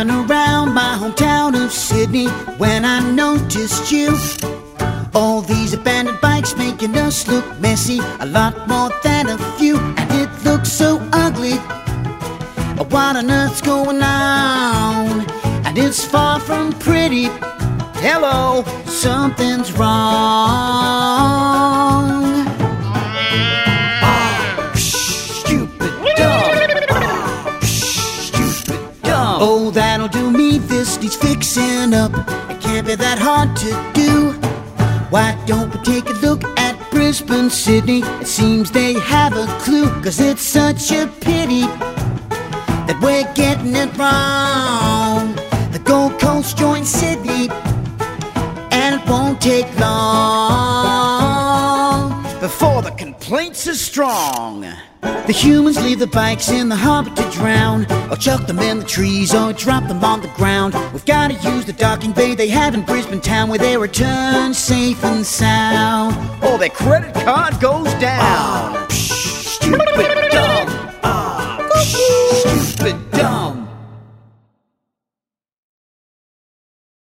driving around my hometown of Sydney when I noticed you. All these abandoned bikes making us look messy, a lot more than a few, and it looks so ugly. What on earth's going on? And it's far from pretty. Hello, something's wrong. Oh, stupid dog. Oh, stupid dog. Oh, that'll do me. This needs fixing up. It can't be that hard to do. Why don't we take a look at Brisbane, Sydney? It seems they have a clue, 'cause it's such a pity that we're getting it wrong. The Gold Coast joins Sydney, and it won't take long before the complaints are strong. The humans leave the bikes in the harbour to drown, or chuck them in the trees, or drop them on the ground. We've got to use the docking bay they have in Brisbane town, where they return safe and sound, or their credit card goes down. Oh, stupid dog.